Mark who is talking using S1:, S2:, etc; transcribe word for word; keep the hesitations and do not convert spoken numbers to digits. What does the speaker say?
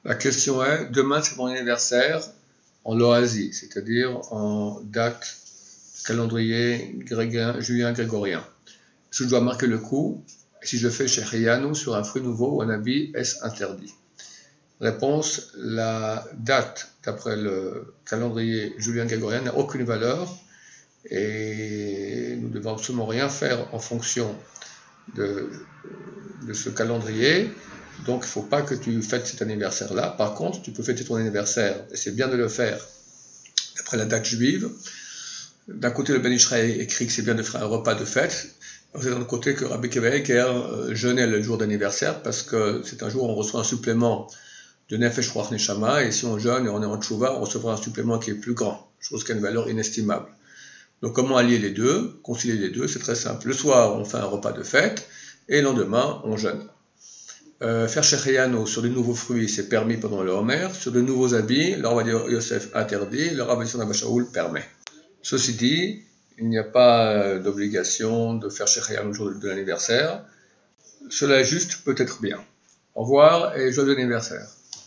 S1: La question est, demain c'est mon anniversaire en loasie, c'est-à-dire en date calendrier grégorien, julien grégorien. Je dois marquer le coup. Si je fais Shehecheyanu sur un fruit nouveau ou un habit, est-ce interdit? Réponse, la date d'après le calendrier julien grégorien n'a aucune valeur et nous ne devons absolument rien faire en fonction de, de ce calendrier. Donc il ne faut pas que tu fêtes cet anniversaire-là. Par contre, tu peux fêter ton anniversaire, et c'est bien de le faire d'après la date juive. D'un côté, le Ben Israël écrit que c'est bien de faire un repas de fête. D'un autre côté, que Rabbi Akiva Eiger jeûnait le jour d'anniversaire parce que c'est un jour où on reçoit un supplément de Nefesh Ruach Neshama, et si on jeûne et on est en Tchouva, on recevra un supplément qui est plus grand, chose qui a une valeur inestimable. Donc comment allier les deux, concilier les deux? C'est très simple. Le soir, on fait un repas de fête, et le lendemain, on jeûne. Euh, faire Shehecheyanu sur de nouveaux fruits, c'est permis pendant le Homer. Sur de nouveaux habits, le Rav Yosef interdit, le Rav Yosef Abba Shaul permet. Ceci dit, il n'y a pas d'obligation de faire Shehecheyanu le jour de l'anniversaire. Cela est juste peut-être bien. Au revoir et joyeux anniversaire.